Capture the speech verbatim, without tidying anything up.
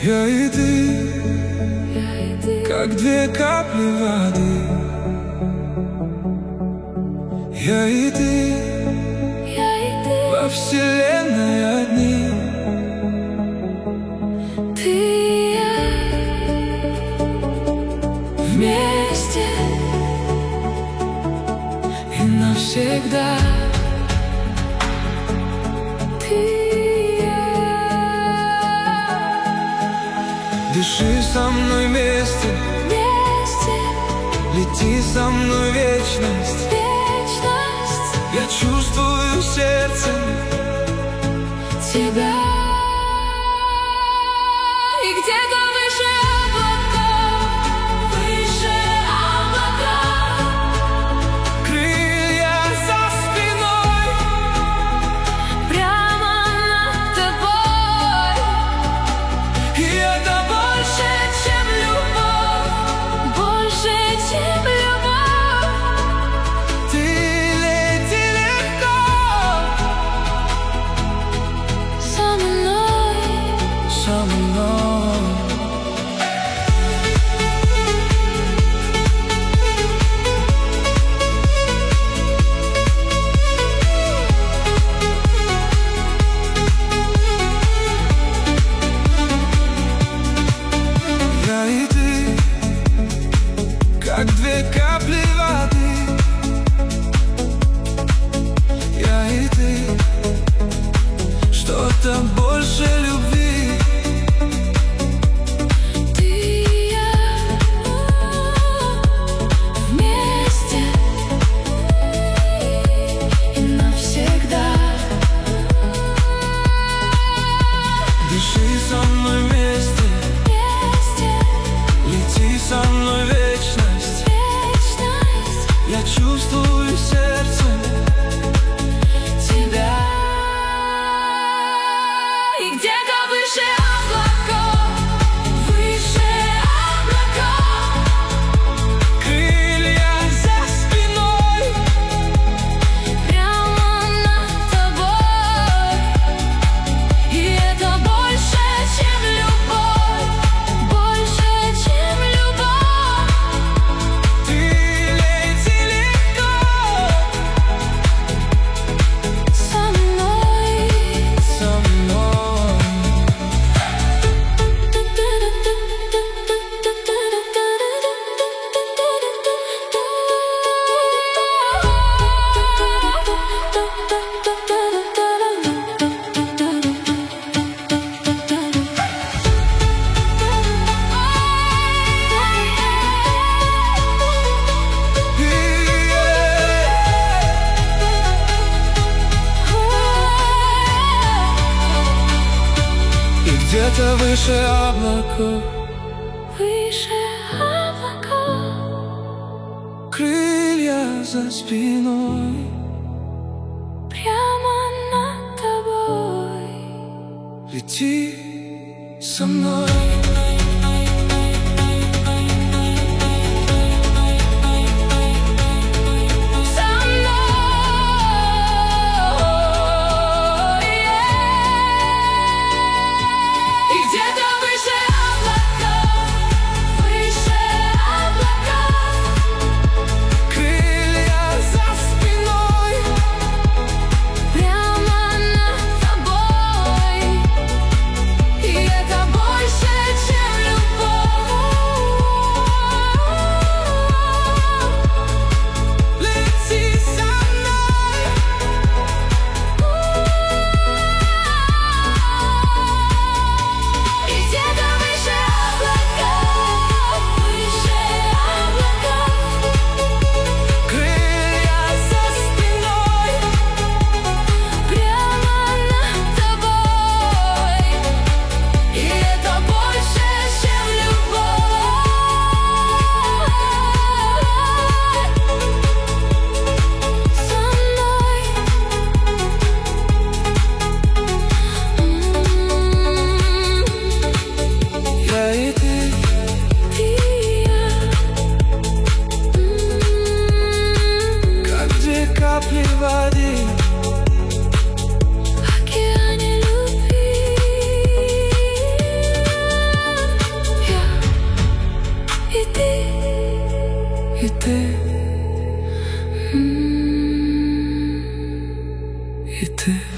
Я и ты, как две капли воды. Я и ты, во вселенной одни. Ты и я вместе и навсегда. Ты и я. Дыши со мной вместе, Вместе лети со мной в вечность. вечность Я чувствую сердцем тебя. И где-то выше облаков, выше облаков, крылья за спиной. прямо над тобой. И это Больше, чем любовь, больше, чем любовь. ты лети легко Со мной, со мной. Я и ты, как две капли воды. Я и ты, что-то больше любви. ты и я вместе и навсегда. Дыши со мной вместе, Вместе лети со мной в вечность. вечность Я чувствую сердцем тебя. И где-то выше облаков, выше облаков, крылья за спиной. прямо над тобой. И это больше, чем любовь, больше, чем любовь. Ты лети легко Со мной, со мной. И где-то выше облаков, выше облаков, крылья за спиной. прямо над тобой. Лети со мной. Со мной, и где-то выше облаков, выше облаков, Крылья за спиной. прямо над тобой. И это больше, чем любовь. Лети со мной. И где-то выше облаков, выше облаков, Крылья за спиной. прямо над тобой. И это больше, чем любовь. Со мной. Я и ты, Ты и я. как две капли воды. В океане любви. и ты.